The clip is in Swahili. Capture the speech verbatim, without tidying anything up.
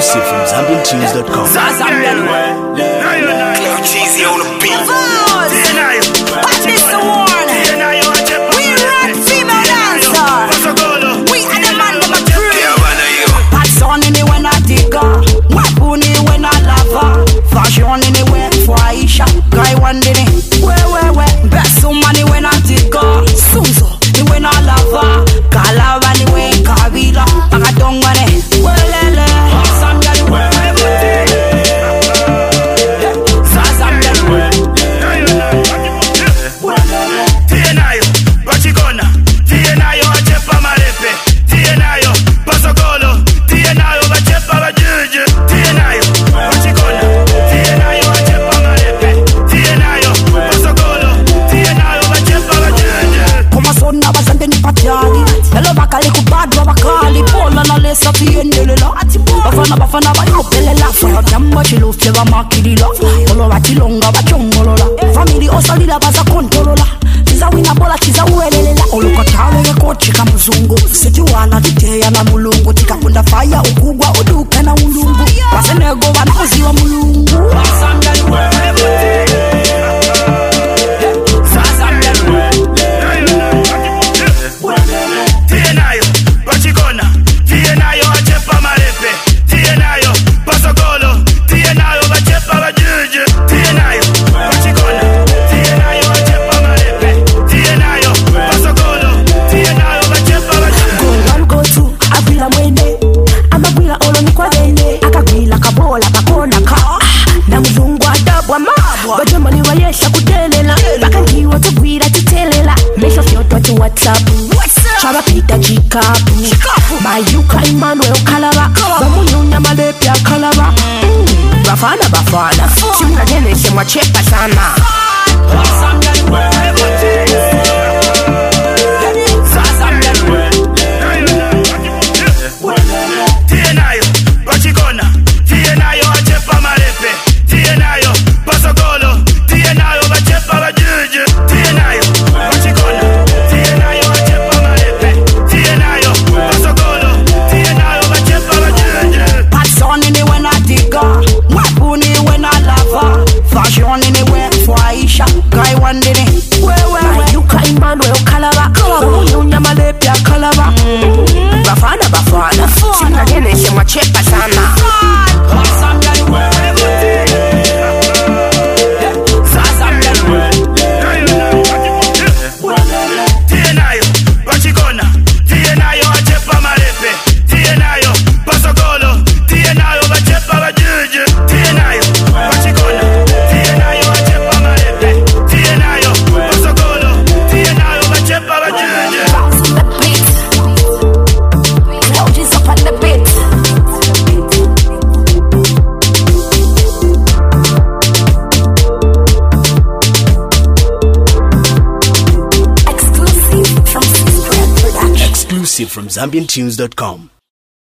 Exclusive from Zambian Tunes dot com. Cloud Cheesy on the beat. Patrice the one. We rock female dancer. We are the man of my crew. Pats on anywhere I dig her. Weapon anywhere I love her. Fashion anywhere for Aisha. Guy one day. Where, where, where. Best money when I dig her. Sunzo. When I love her. Kala anywhere in Kabila. I don't want it. Well, lele. Some girl well. Bafana bafana bayopelela for jambo chilufye bamakilila olo batilonga bachongolola family osalila baza kontrola tiza wina bola tiza uelelela olo katawe ko chika muzungu sijuana titeya na mulungu tikakunda fire ukugwa oduka na ulungu basenego banazi wa mulungu Chaba pita chikapu Mayuka Emmanuel Kalaba Bamunyunya malepya Kalaba Bafana bafana Chuna nene shemwa chepa sana Bafana bafana Chuna nene shemwa chepa sana From Zambian Tunes dot com.